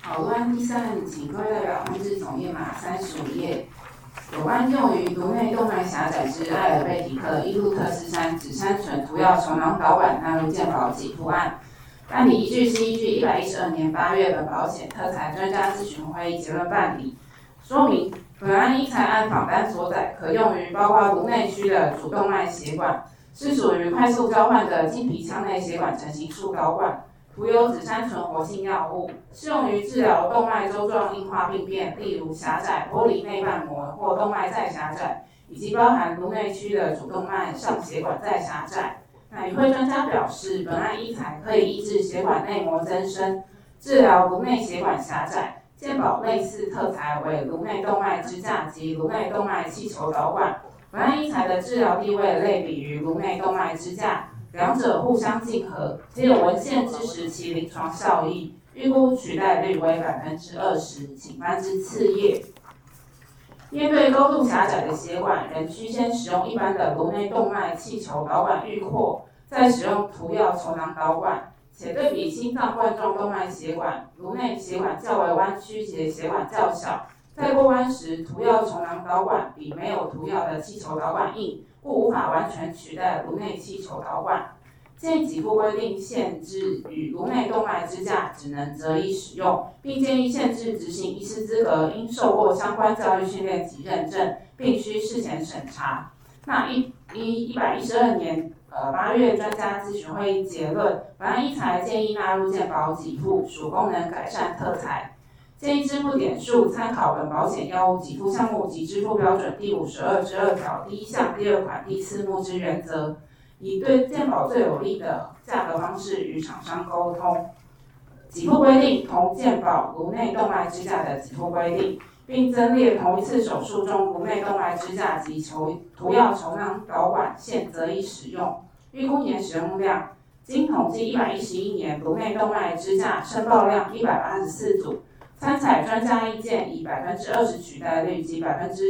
好，关第三，请各位代表翻至总页码35页。有关用于颅内动脉狭窄之艾尔贝提克伊路特斯山脂山醇涂药球囊导管纳入健保给付案，办理依据是依据112年8月本保险特材专家咨询会议结论办理。说明本案依材按访单所载，可用于包括颅内区的主动脉血管，是属于快速交换的经皮腔内血管成型束导管。涂有脂山醇活性药物，适用于治疗动脉粥状硬化病变，例如狭窄、剥离内瓣膜或动脉再狭窄，以及包含颅内区的主动脉上血管再狭窄。与会专家表示，本案医材可以抑制血管内膜增生，治疗颅内血管狭窄。健保类似特材为颅内动脉支架及颅内动脉气球导管。本案医材的治疗地位类比于颅内动脉支架。两者互相竞合，皆有文献支持其临床效益，预估取代率为20%，请翻至次页。面对高度狭窄的血管，仍需先使用一般的颅内动脉气球导管预扩，再使用涂药球囊导管，且对比心脏冠状动脉血管，颅内血管较为弯曲且血管较小，在过弯时，涂药球囊导管比没有涂药的气球导管硬，故无法完全取代颅内气球导管。建议给付规定限制与颅内动脉支架只能择一使用，并建议限制执行医师资格应受过相关教育训练及认证，并需事前审查。112年8月专家咨询会议结论，本案医材建议纳入健保给付，属功能改善特材。建议支付点数参考本保险药物给付项目及支付标准第52之2条第1项第2款第4目之原则，以对健保最有利的价格方式与厂商沟通。给付规定同健保颅内动脉支架的给付规定，并增列同一次手术中颅内动脉支架及涂药球囊导管现择一使用，预估年使用量。经统计111年颅内动脉支架申报量184组。参采专家意见，以20%取代率及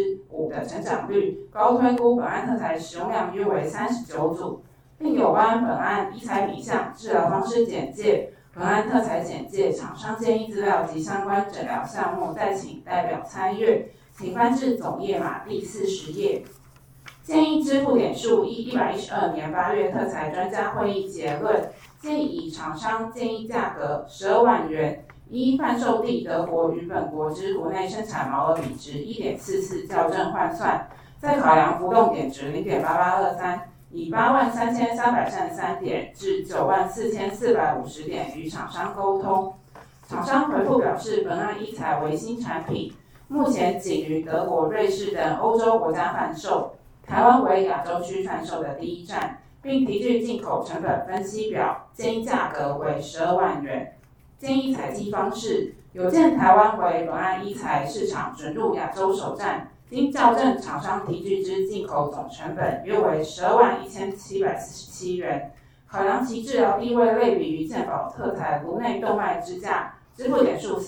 5%的成长率，高推估本案特材使用量约为39组。另有关本案医材品项、治疗方式简介、本案特材简介、厂商建议资料及相关诊疗项目，再请代表参阅，请翻至总页码第40页。建议支付点数依112年8月特材专家会议结论，建议以厂商建议价格12万元。依贩售地德国与本国之国内生产毛额比值 1.44 校正换算，再考量浮动点值 0.8823， 以83333点至94450点与厂商沟通。厂商回复表示，本案医材为新产品，目前仅于德国、瑞士等欧洲国家贩售，台湾为亚洲区贩售的第一站，并提具进口成本分析表，建议价格为12万元。建议采集方式，有见台湾为本案医材市场准入亚洲首站，经校正厂商提具之进口总成本约为121747元。考量其治疗地位类比于健保特材颅内动脉支架，支付点数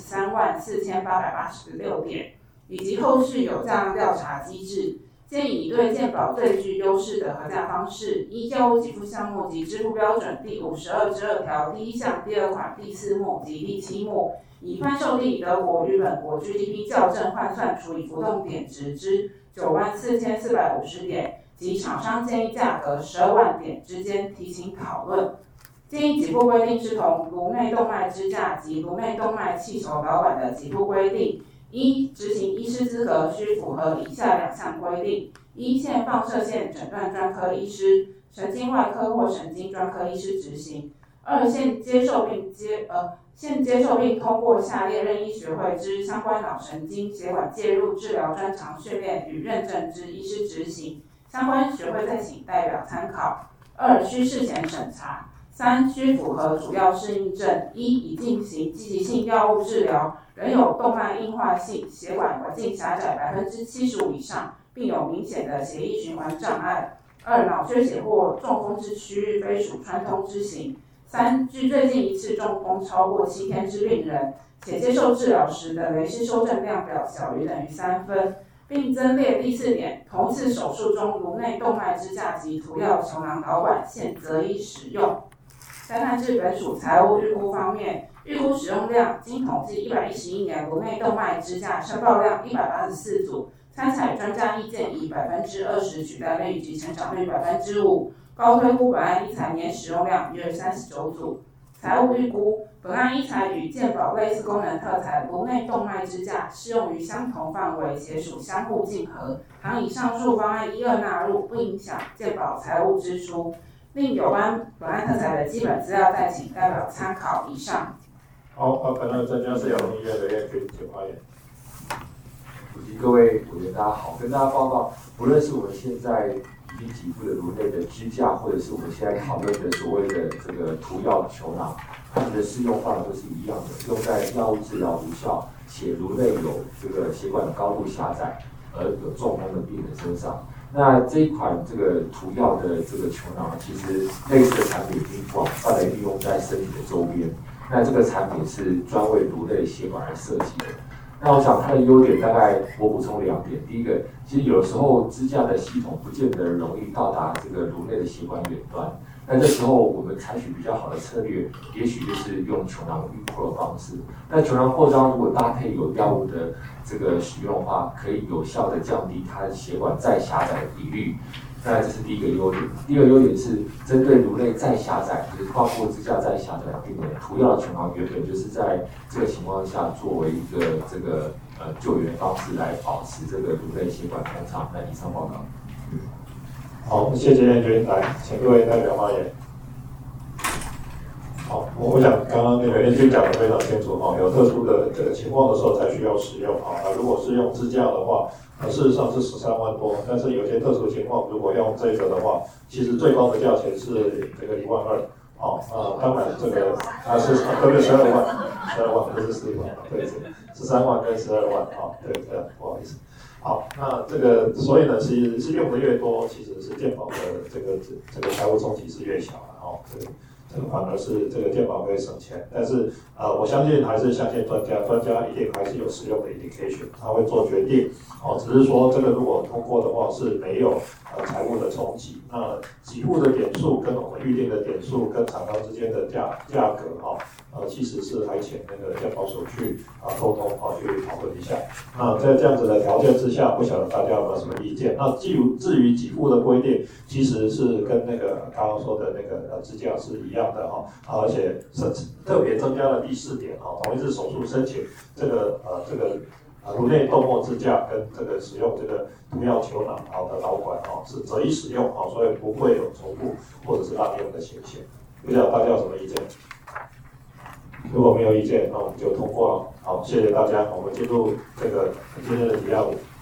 134886点，以及后续有价量调查机制。建议以对健保最具优势的核价方式，依药物给付项目及支付标准第52之2条第1项第2款第4目及第7目，以贩售地德国与本国 GDP 校正换算除以浮动点值之94450点及厂商建议价格12万点之间提请讨论。建议给付规定是同颅内动脉支架及颅内动脉气球导管的给付规定。执行医师资格需符合以下2项规定：现放射线诊断专科医师、神经外科或神经专科医师执行；2现接受并通过下列任医学会之相关脑神经血管介入治疗专长训练与认证之医师执行，相关学会再请代表参考。2需事前审查。3需符合主要适应症：已进行积极性药物治疗，仍有动脉硬化性血管环境狭窄75%以上，并有明显的血液循环障碍；2脑缺血或中风之区域非属穿通之型；3距最近一次中风超过7天之病人，且接受治疗时的雷氏修正量表小于等于3分，并增列第4点，同一次手术中颅内动脉支架及涂药球囊导管现择一使用。再看至本属财务预估方面， 预估使用量经统计111年颅内动脉支架申报量184组，参采专家意见以20%取代率及成长率5%，高推估本案医材年使用量约39组。财务预估，本案医材与健保类似功能特材颅内动脉支架适用于相同范围，且属相互竞合。倘以上述方案一二纳入，不影响健保财务支出。另有关本案特材的基本资料，再请代表参考。以上。 好，本案专家是姚明医院的叶君请发言。 主席、各位委员，大家好，跟大家报告，不论是我们现在已经给付的颅内的支架，或者是我们现在讨论的所谓的这个涂药球囊，它们的适用范围都是一样的，用在药物治疗无效且颅内有这个血管高度狭窄而有中风的病人身上。那这一款这个涂药的这个球囊，其实类似的产品已经广泛的运用在身体的周边。那这个产品是专为颅内血管而设计的。那我想它的优点大概我补充2点。第一个，其实有时候支架的系统不见得容易到达这个颅内的血管远端。那这时候我们采取比较好的策略，也许就是用球囊预扩的方式。那球囊扩张如果搭配有药物的这个使用的话，可以有效的降低它血管再狭窄的比率。那这是第一个优点。第二个优点是针对颅内再狭窄，就是包括支架再狭窄的病人，涂药的球囊原本就是在这个情况下作为一个这个救援方式来保持这个颅内血管通畅。那以上报告。 好，谢谢叶君，来，请各位代表发言。好，我想刚刚那个叶君讲得非常清楚哈，有特殊的这个情况的时候才需要使用啊。如果是用支架的话，事实上是13万多，但是有些特殊情况，如果用这个的话，其实最高的价钱是这个1万2。当然这个是对不对？12万不是4万，对，13万跟12万啊，对，不好意思。好，那这个所以呢，其实是用的越多，其实是健保的这个财务冲击是越小的哦。这个反而是这个健保可以省钱，但是我相信还是相信专家一定还是有使用的 indication， 他会做决定哦。只是说这个如果通过的话是没有财务的冲击，那给付的点数跟我们预定的点数跟厂商之间的价格其实是还请那个健保署去沟通去讨论一下。那在这样子的条件之下，不晓得大家有没有什么意见？那至于给付的规定，其实是跟那个刚刚说的那个支架是一样的而且特别增加了第4点同一次手术申请这个颅内动脉支架跟这个使用这个涂药球囊的导管是择一使用所以不会有重复或者是滥用的情形。不晓得大家有什么意见？如果没有意见，那我们就通过了。好，谢谢大家。我们进入这个今天的提案。